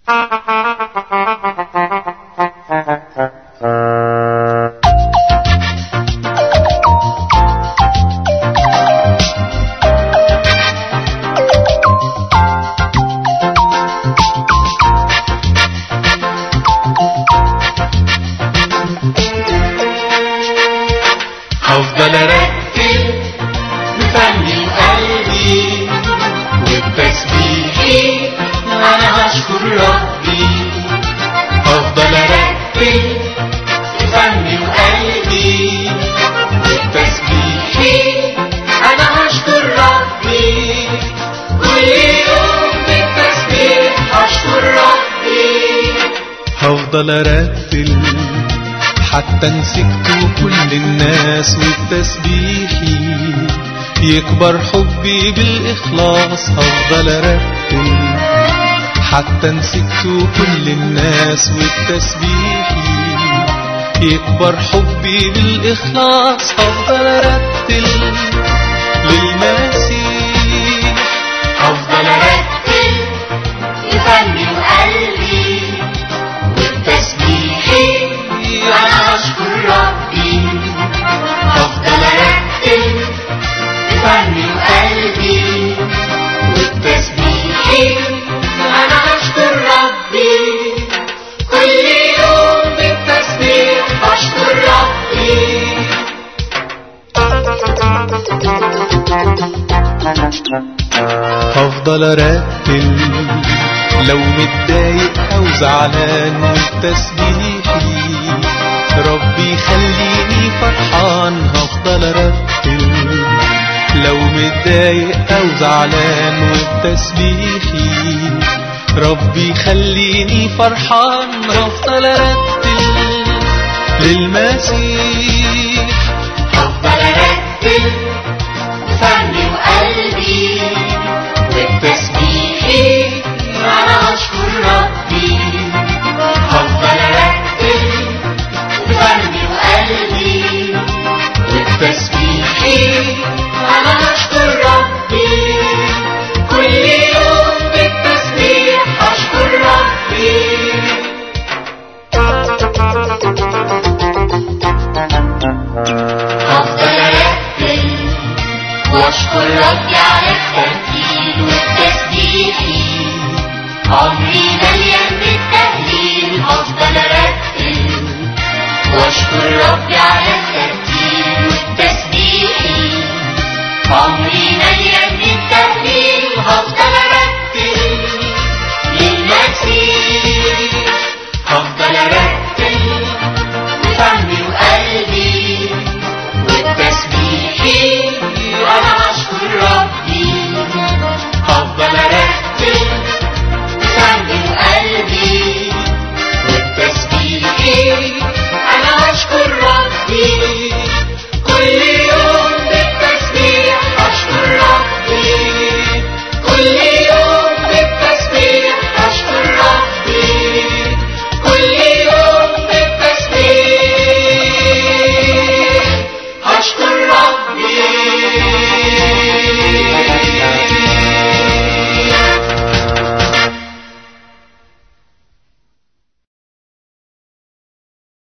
هفضل ارتل بفمي وقلبي وبتسبيحي انا هشكر ربي. هفضل ارتل بفمي وقلبي وبتسبيحي انا هشكر ربي. كل يوم بالتسبيح هشكر ربي. هفضل ارتل حتى مسكت كل الناس وبتسبيحي يكبر حبي بالإخلاص. هفضل أرتل حتى مسكت كل الناس وبتسبيحي يكبر حبي بالإخلاص. هفضل أرتل للمسيح. هفضل ارتل بفمي وقلبي وبتسبيحي أنا أشكر ربي. هفضل أرتل بفمي وقلبي وبتسبيحي أنا أشكر ربي. كل يوم بالتسبيح أشكر ربي. هفضل أرتل لو متضايق أو زعلان وبتسبيحي ربي خليني فرحان. هفضل أرتل لو متضايق أو زعلان وبتسبيحي ربي خليني فرحان. هفضل أرتل للمسيح. هفضل أرتل بفمي وقلبي وبتسبيحي أنا أشكر ربي. هفضل أرتل بفمي وقلبي وبتسبيحي أنا أشكر ربي. كل يوم بالتسبيح أشكر ربي. هفضل أرتل وأشكر ربي على الترتيل والتسبيحي عمري مليان بالتهليل. هفضل أرتل وأشكر ربي على